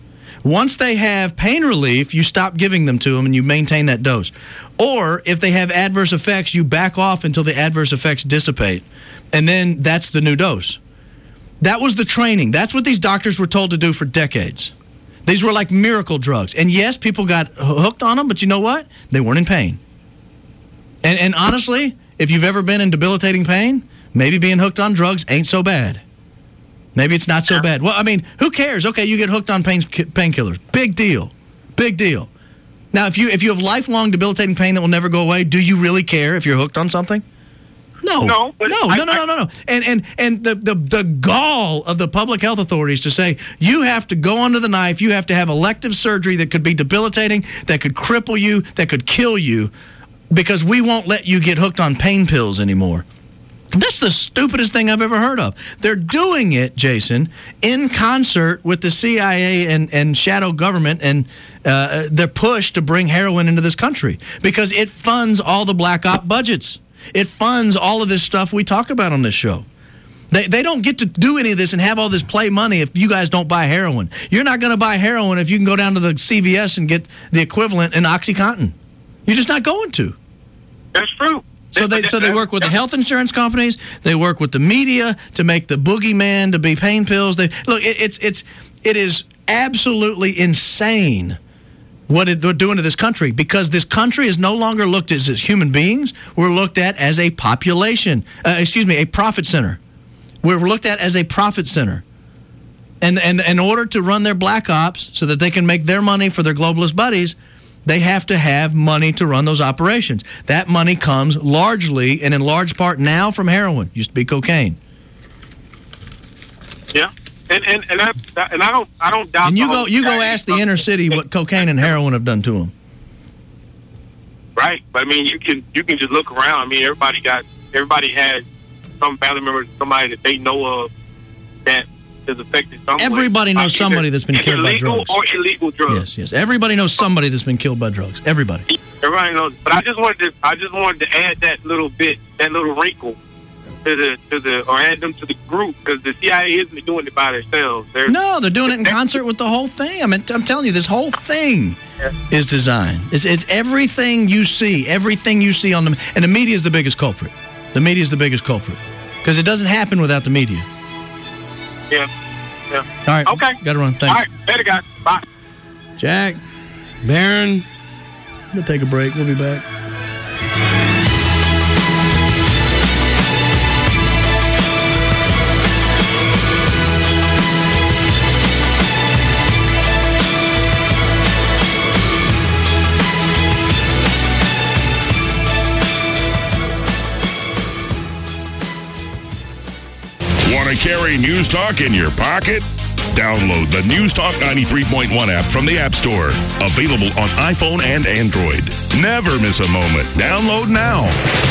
Once they have pain relief, you stop giving them to them and you maintain that dose. Or if they have adverse effects, you back off until the adverse effects dissipate. And then that's the new dose. That was the training. That's what these doctors were told to do for decades. These were like miracle drugs. And yes, people got hooked on them, but you know what? They weren't in pain. And honestly, if you've ever been in debilitating pain, maybe being hooked on drugs ain't so bad. Maybe it's not so bad. Well, I mean, who cares? Okay, you get hooked on painkillers. Big deal. Big deal. Now, if you have lifelong debilitating pain that will never go away, do you really care if you're hooked on something? No. No. And the gall of the public health authorities to say you have to go under the knife, you have to have elective surgery that could be debilitating, that could cripple you, that could kill you, because we won't let you get hooked on pain pills anymore. That's the stupidest thing I've ever heard of. They're doing it, Jason, in concert with the CIA and shadow government and their push to bring heroin into this country because it funds all the black op budgets. It funds all of this stuff we talk about on this show. They don't get to do any of this and have all this play money if you guys don't buy heroin. You're not going to buy heroin if you can go down to the CVS and get the equivalent in OxyContin. You're just not going to. That's true. So they work with the health insurance companies. They work with the media to make the boogeyman to be pain pills. It is absolutely insane what they're doing to this country because this country is no longer looked at as human beings. We're looked at as a population. A profit center. We're looked at as a profit center. And in order to run their black ops so that they can make their money for their globalist buddies, they have to have money to run those operations. That money comes largely and in large part now from heroin. Used to be cocaine. Yeah, and I don't doubt. And you go ask the inner city what cocaine and heroin have done to them. Right, but I mean you can just look around. I mean everybody has some family member, somebody that they know of that is affected some way. Everybody knows somebody that's been killed by drugs. Or illegal drugs. Yes. Everybody knows somebody that's been killed by drugs. Everybody. Everybody knows. But I just wanted to add that little bit, that little wrinkle or add them to the group because the CIA isn't doing it by themselves. They're doing it in concert with the whole thing. I mean, I'm telling you, this whole thing is designed. It's everything you see on the, and the media is the biggest culprit. The media is the biggest culprit because it doesn't happen without the media. Yeah. All right. Okay. Got to run. Thanks. All right. Later, guys. Bye. Jack. Baron. We'll take a break. We'll be back. Want to carry News Talk in your pocket? Download the News Talk 93.1 app from the App Store. Available on iPhone and Android. Never miss a moment. Download now.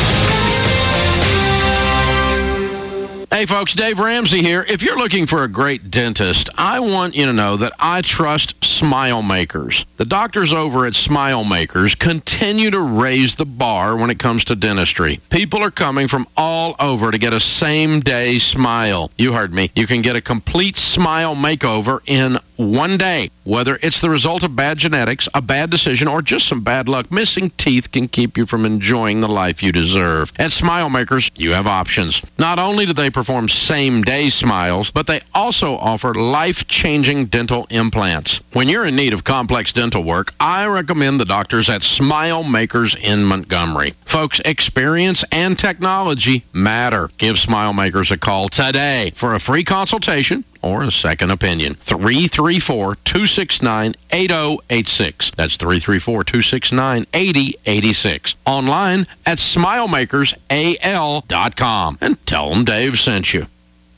Hey folks, Dave Ramsey here. If you're looking for a great dentist, I want you to know that I trust Smile Makers. The doctors over at Smile Makers continue to raise the bar when it comes to dentistry. People are coming from all over to get a same-day smile. You heard me. You can get a complete smile makeover in one day. Whether it's the result of bad genetics, a bad decision, or just some bad luck, missing teeth can keep you from enjoying the life you deserve. At Smile Makers, you have options. Not only do they perform same-day smiles, but they also offer life-changing dental implants. When you're in need of complex dental work, I recommend the doctors at Smile Makers in Montgomery. Folks, experience and technology matter. Give Smile Makers a call today for a free consultation or a second opinion. 334-269-8086. That's 334-269-8086. Online at SmileMakersAL.com. And tell them Dave sent you.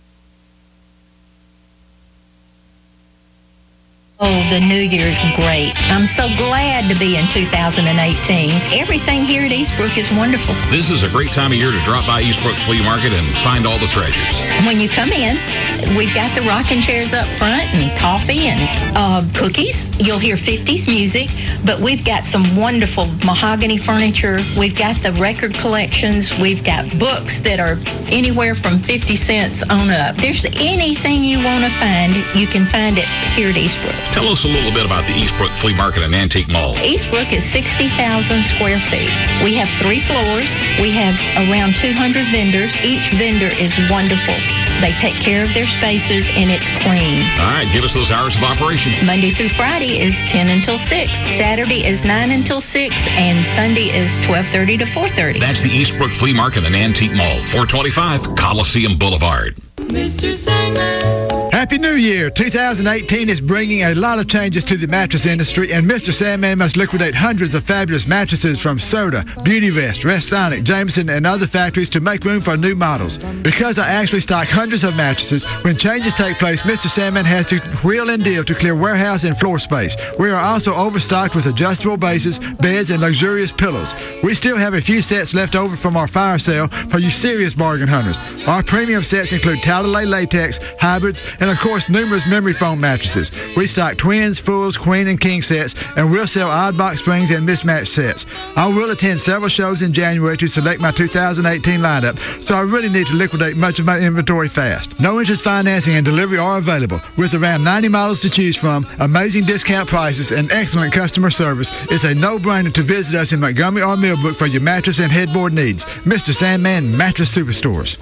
Oh, the new year is great. I'm so glad to be in 2018. Everything here at Eastbrook is wonderful. This is a great time of year to drop by Eastbrook Flea Market and find all the treasures. When you come in, we've got the rocking chairs up front and coffee and cookies. You'll hear 50s music, but we've got some wonderful mahogany furniture. We've got the record collections. We've got books that are anywhere from 50 cents on up. There's anything you want to find, you can find it here at Eastbrook. Tell us a little bit about the Eastbrook Flea Market and Antique Mall. Eastbrook is 60,000 square feet. We have 3 floors. We have around 200 vendors. Each vendor is wonderful. They take care of their spaces, and it's clean. All right, give us those hours of operation. Monday through Friday is 10 until 6. Saturday is 9 until 6, and Sunday is 12:30 to 4:30. That's the Eastbrook Flea Market and Antique Mall, 425 Coliseum Boulevard. Mr. Sandman. Happy New Year! 2018 is bringing a lot of changes to the mattress industry, and Mr. Sandman must liquidate hundreds of fabulous mattresses from Soda, Beautyrest, Restonic, Jameson, and other factories to make room for new models. Because I actually stock hundreds of mattresses, when changes take place, Mr. Sandman has to wheel and deal to clear warehouse and floor space. We are also overstocked with adjustable bases, beds, and luxurious pillows. We still have a few sets left over from our fire sale for you serious bargain hunters. Our premium sets include Talalay latex, hybrids, and of course numerous memory foam mattresses. We stock twins, fulls, queen, and king sets, and we'll sell odd box springs and mismatched sets. I will attend several shows in January to select my 2018 lineup, so I really need to liquidate much of my inventory fast. No interest financing and delivery are available. With around 90 models to choose from, amazing discount prices, and excellent customer service, it's a no-brainer to visit us in Montgomery or Millbrook for your mattress and headboard needs. Mr. Sandman Mattress Superstores.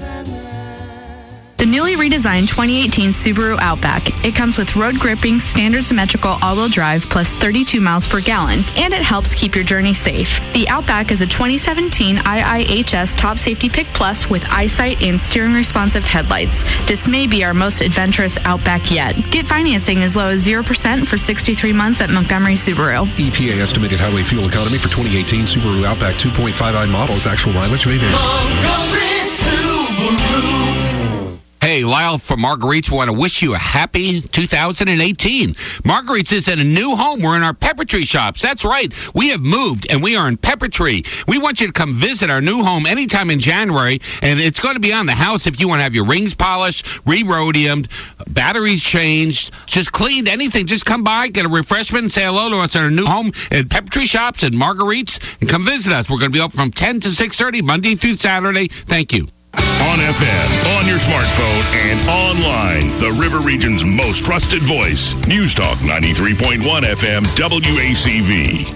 The newly redesigned 2018 Subaru Outback. It comes with road gripping, standard symmetrical all-wheel drive, plus 32 miles per gallon, and it helps keep your journey safe. The Outback is a 2017 IIHS Top Safety Pick Plus with eyesight and steering responsive headlights. This may be our most adventurous Outback yet. Get financing as low as 0% for 63 months at Montgomery Subaru. EPA estimated highway fuel economy for 2018 Subaru Outback 2.59 models. Actual mileage may vary. Montgomery Subaru. Hey, Lyle from Marguerite's want to wish you a happy 2018. Marguerite's is in a new home. We're in our Pepper Tree shops. That's right. We have moved, and we are in Pepper Tree. We want you to come visit our new home anytime in January, and it's going to be on the house if you want to have your rings polished, re-rhodiumed, batteries changed, just cleaned, anything. Just come by, get a refreshment, and say hello to us in our new home at Pepper Tree shops and Marguerite's, and come visit us. We're going to be open from 10 to 6:30, Monday through Saturday. Thank you. On FM, on your smartphone, and online. The River Region's most trusted voice. News Talk 93.1 FM WACV.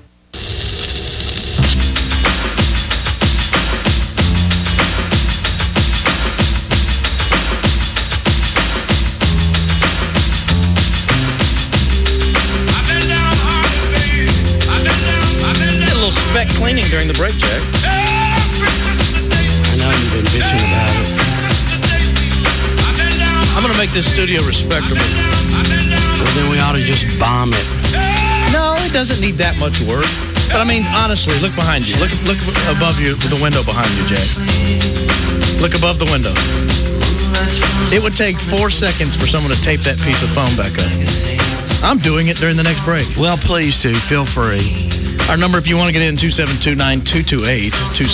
Did a little spec cleaning during the break, Jack. You've been bitching about it. I'm going to make this studio respectable. Well, then we ought to just bomb it. No, it doesn't need that much work. But I mean, honestly, look behind you. Look above you, the window behind you, Jack. Look above the window. It would take 4 seconds for someone to tape that piece of foam back up. I'm doing it during the next break. Well, please do. Feel free. Our number, if you want to get in, 272-9228,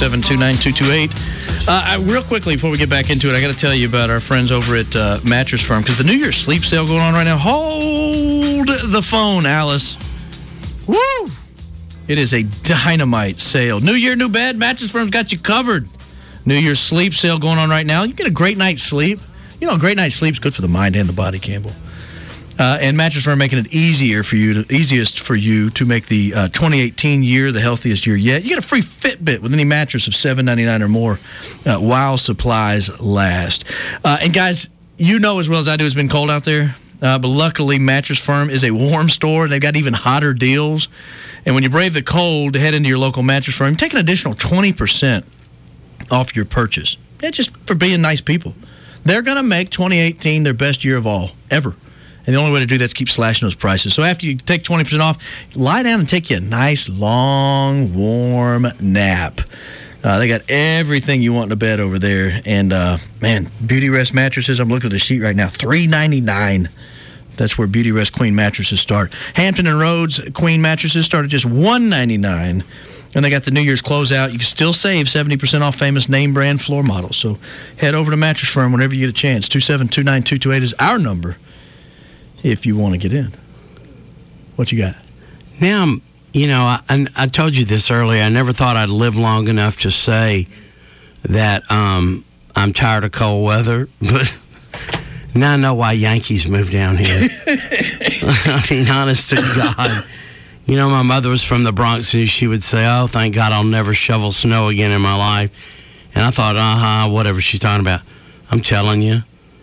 272-9228. Real quickly, before we get back into it, I got to tell you about our friends over at Mattress Firm, because the New Year's sleep sale going on right now. Hold the phone, Alice. Woo! It is a dynamite sale. New year, new bed. Mattress Firm's got you covered. New Year's sleep sale going on right now. You get a great night's sleep. You know, a great night's sleep's good for the mind and the body, Campbell. And Mattress Firm making it easiest for you to make the 2018 year the healthiest year yet. You get a free Fitbit with any mattress of $7.99 or more while supplies last. And guys, you know as well as I do, it's been cold out there. But luckily, Mattress Firm is a warm store. They've got even hotter deals. And when you brave the cold, head into your local Mattress Firm. Take an additional 20% off your purchase. Yeah, just for being nice people. They're going to make 2018 their best year of all, ever. And the only way to do that is keep slashing those prices. So after you take 20% off, lie down and take you a nice, long, warm nap. They got everything you want in a bed over there. And, man, Beautyrest mattresses, I'm looking at the sheet right now, $399. That's where Beautyrest Queen mattresses start. Hampton and Rhodes Queen mattresses start at just $199. And they got the New Year's closeout. You can still save 70% off famous name brand floor models. So head over to Mattress Firm whenever you get a chance. 2729228 is our number if you want to get in. What you got? Now, you know, I told you this earlier. I never thought I'd live long enough to say that I'm tired of cold weather. But Now I know why Yankees moved down here. I mean, honest to God. You know, my mother was from the Bronx, and she would say, "Oh, thank God I'll never shovel snow again in my life." And I thought, whatever she's talking about. I'm telling you.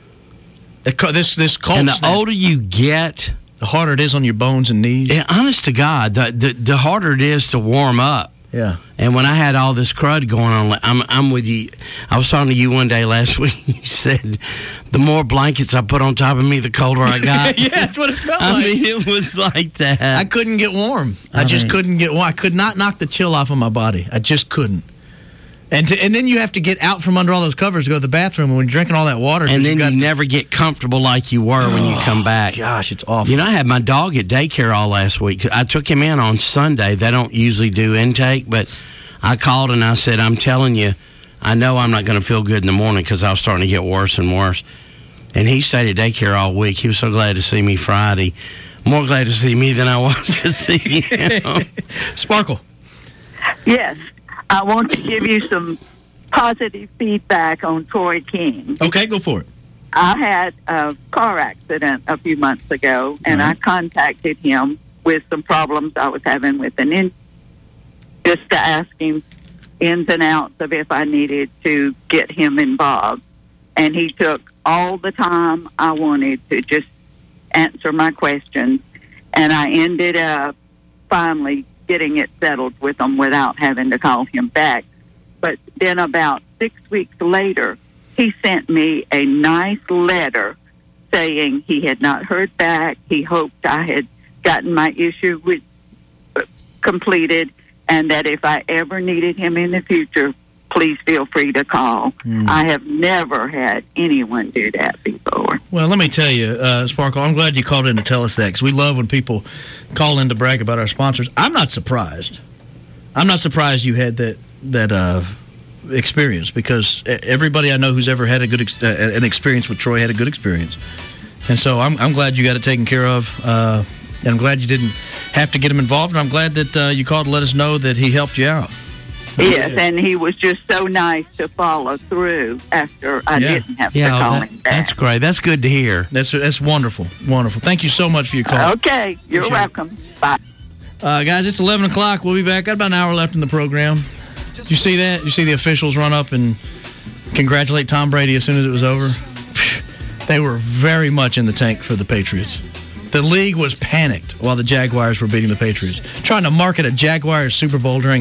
This cold and the snap, older you get, the harder it is on your bones and knees. Yeah, honest to God, the harder it is to warm up. Yeah. And when I had all this crud going on, I'm with you. I was talking to you one day last week. You said, the more blankets I put on top of me, the colder I got. Yeah, that's what it felt like. I mean, it was like that. I couldn't get warm. I just couldn't get warm. I could not knock the chill off of my body. I just couldn't. And then you have to get out from under all those covers to go to the bathroom. And when you're drinking all that water. And then you never get comfortable like you were when you come back. Gosh, it's awful. You know, I had my dog at daycare all last week. I took him in on Sunday. They don't usually do intake, but I called and I said, I'm telling you, I know I'm not going to feel good in the morning because I was starting to get worse and worse. And he stayed at daycare all week. He was so glad to see me Friday. More glad to see me than I was to see him. Sparkle. Yes. I want to give you some positive feedback on Troy King. Okay, go for it. I had a car accident a few months ago, and I contacted him with some problems I was having with an engine, just to ask him ins and outs of if I needed to get him involved. And he took all the time I wanted to just answer my questions, and I ended up finally getting it settled with him without having to call him back. But then about 6 weeks later, he sent me a nice letter saying he had not heard back. He hoped I had gotten my issue completed, and that if I ever needed him in the future, please feel free to call. I have never had anyone do that before. Well, let me tell you, Sparkle, I'm glad you called in to tell us that, because we love when people call in to brag about our sponsors. I'm not surprised. I'm not surprised you had that experience, because everybody I know who's ever had an experience with Troy had a good experience. And so I'm glad you got it taken care of, and I'm glad you didn't have to get him involved, and I'm glad that you called to let us know that he helped you out. Yes, and he was just so nice to follow through after I didn't have to call him back. That's great. That's good to hear. That's wonderful. Wonderful. Thank you so much for your call. Okay, you're welcome. Bye. Guys, it's 11 o'clock. We'll be back. Got about an hour left in the program. Did you see that? Did you see the officials run up and congratulate Tom Brady as soon as it was over? They were very much in the tank for the Patriots. The league was panicked while the Jaguars were beating the Patriots. Trying to market a Jaguars Super Bowl during